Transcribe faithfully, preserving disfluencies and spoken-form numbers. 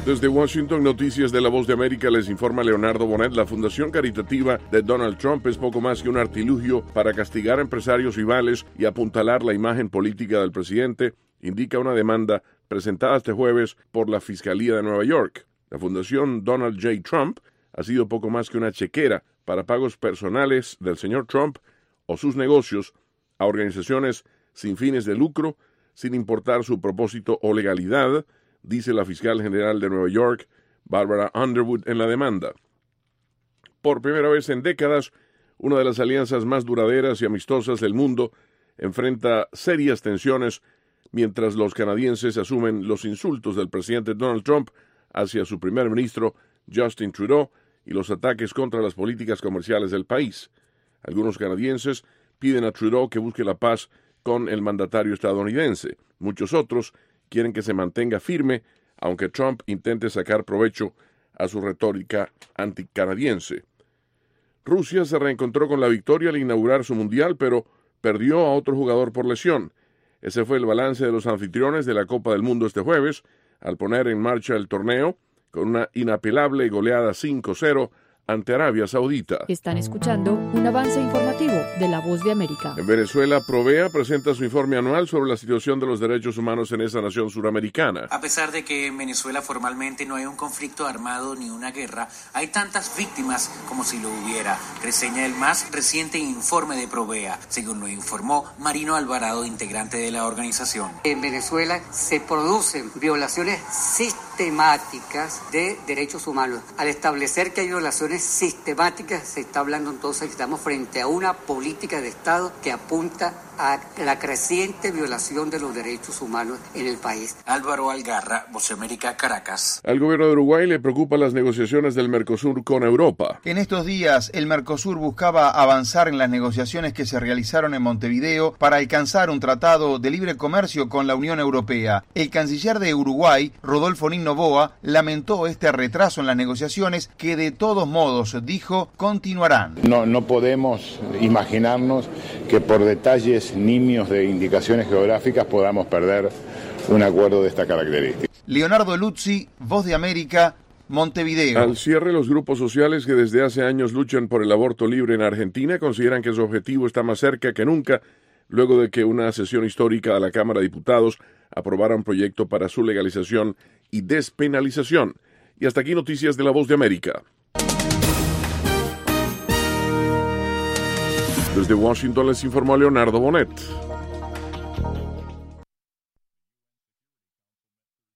Desde Washington, Noticias de la Voz de América, les informa Leonardo Bonet. La fundación caritativa de Donald Trump es poco más que un artilugio para castigar a empresarios rivales y apuntalar la imagen política del presidente, indica una demanda presentada este jueves por la Fiscalía de Nueva York. La fundación Donald J. Trump ha sido poco más que una chequera para pagos personales del señor Trump o sus negocios a organizaciones sin fines de lucro, sin importar su propósito o legalidad, dice la fiscal general de Nueva York, Barbara Underwood, en la demanda. Por primera vez en décadas, una de las alianzas más duraderas y amistosas del mundo enfrenta serias tensiones mientras los canadienses asumen los insultos del presidente Donald Trump hacia su primer ministro Justin Trudeau y los ataques contra las políticas comerciales del país. Algunos canadienses piden a Trudeau que busque la paz con el mandatario estadounidense. Muchos otros quieren que se mantenga firme, aunque Trump intente sacar provecho a su retórica anticanadiense. Rusia se reencontró con la victoria al inaugurar su mundial, pero perdió a otro jugador por lesión. Ese fue el balance de los anfitriones de la Copa del Mundo este jueves, al poner en marcha el torneo con una inapelable goleada cinco cero ante Arabia Saudita. Están escuchando un avance informativo de La Voz de América. En Venezuela, Provea presenta su informe anual sobre la situación de los derechos humanos en esa nación suramericana. A pesar de que en Venezuela formalmente no hay un conflicto armado ni una guerra, hay tantas víctimas como si lo hubiera, reseña el más reciente informe de Provea, según lo informó Marino Alvarado, integrante de la organización. En Venezuela se producen violaciones sistemáticas de derechos humanos. Al establecer que hay violaciones sistemáticas, se está hablando entonces que estamos frente a una política de Estado que apunta a la creciente violación de los derechos humanos en el país. Álvaro Algarra, Voz de América, Caracas. Al gobierno de Uruguay le preocupan las negociaciones del Mercosur con Europa. En estos días, el Mercosur buscaba avanzar en las negociaciones que se realizaron en Montevideo para alcanzar un tratado de libre comercio con la Unión Europea. El canciller de Uruguay, Rodolfo Nin Noboa, lamentó este retraso en las negociaciones que de todos modos, dijo, continuarán. No, no podemos imaginarnos que por detalles nimios de indicaciones geográficas podamos perder un acuerdo de esta característica. Leonardo Luzzi, Voz de América, Montevideo. Al cierre, los grupos sociales que desde hace años luchan por el aborto libre en Argentina consideran que su objetivo está más cerca que nunca, luego de que una sesión histórica de la Cámara de Diputados aprobara un proyecto para su legalización y despenalización. Y hasta aquí noticias de La Voz de América. Desde Washington les informó Leonardo Bonet.